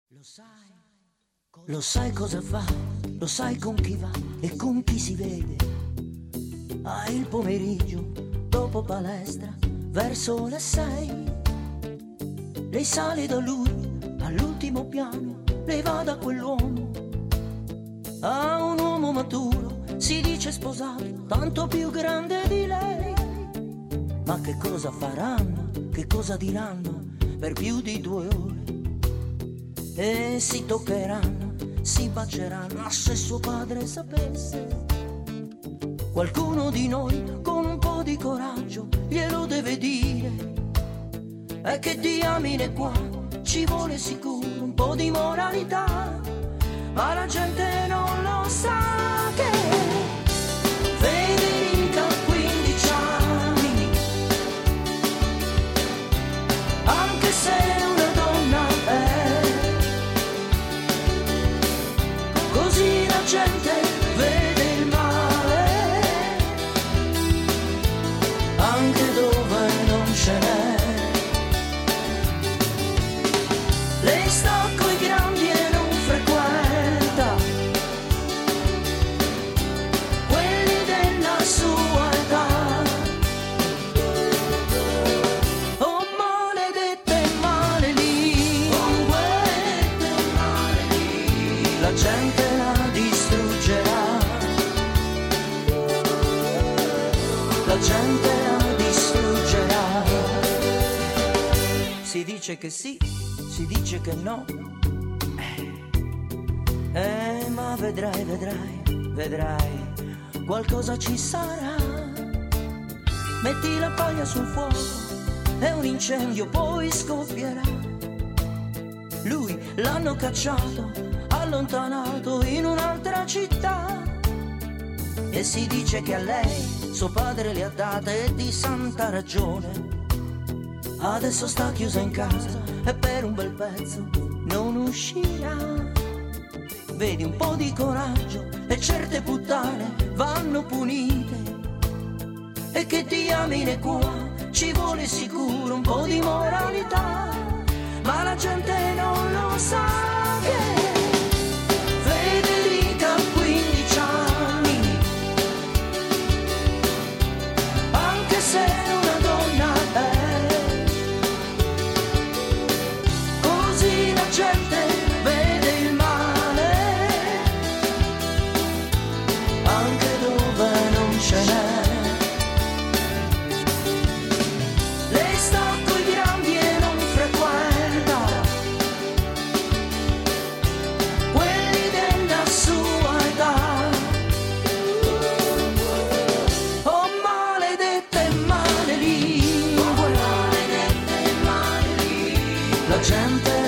Lo sai cosa fa, lo sai con chi va e con chi si vede. Il pomeriggio, dopo palestra, verso le 6. Lei sale da lui, all'ultimo piano, lei va da quell'uomo. Un uomo maturo, si dice sposato, tanto più grande di lei. Ma che cosa faranno, che cosa diranno per più di 2 ore? E si toccheranno, si baceranno, ma se suo padre sapesse. Qualcuno di noi con un po' di coraggio glielo deve dire. È che diamine qua ci vuole sicuro un po' di moralità, ma la gente non lo sa che Federica ha 15 anni, anche se una donna è. Così la gente vede il male anche dove non ce n'è. Lei sta coi grandi e non frequenta quelli della sua età. Oh maledette malelingue, la gente la distruggerà, la gente la distruggerà. Si dice che sì, si dice che no, ma vedrai, vedrai, vedrai, qualcosa ci sarà. Metti la paglia sul fuoco e un incendio poi scoppierà. Lui l'hanno cacciato, allontanato in un'altra città, e si dice che a lei suo padre le ha date e di santa ragione. Adesso sta chiusa in casa e per un bel pezzo non uscirà. Vedi, un po' di coraggio e certe puttane vanno punite. E che diamine qua ci vuole sicuro un po' di moralità, ma la gente non lo sa che Federica ha 15 anni, anche se una donna è. La gente vede il male anche dove non ce n'è. Lei sta coi grandi e non frequenta quelli della sua età. Oh maledette malelingue, la gente